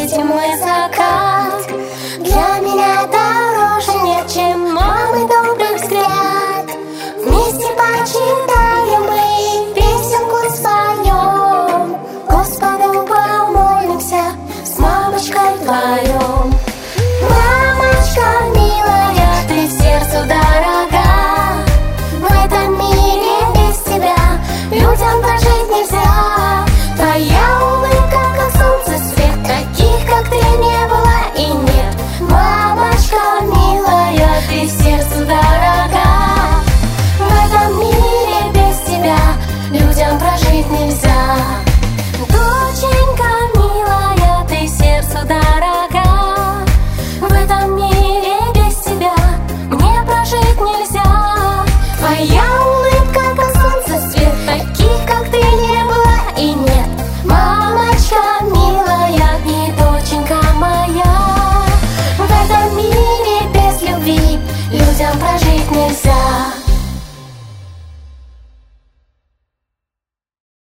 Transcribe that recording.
встретим мы закат. Для меня дороже нет, чем мамы добрый взгляд. Вместе почитаем мы, песенку споем, Господу помолимся с мамочкой вдвоем. Мамочка милая, ты сердцу дорога, в этом мире без тебя людям прожить нельзя. Твоя улыбка, как солнце свет, таких, как ты, не было и нет. Мамочка милая, ты сердцу дорога, в этом мире без тебя людям прожить нельзя. Доченька милая, ты сердцу дорога, в этом мире без тебя мне прожить нельзя. Твоя улыбка, как солнце свет, таких, как ты, не было и нет. Мамочка милая и доченька моя, в этом мире без любви людям прожить нельзя.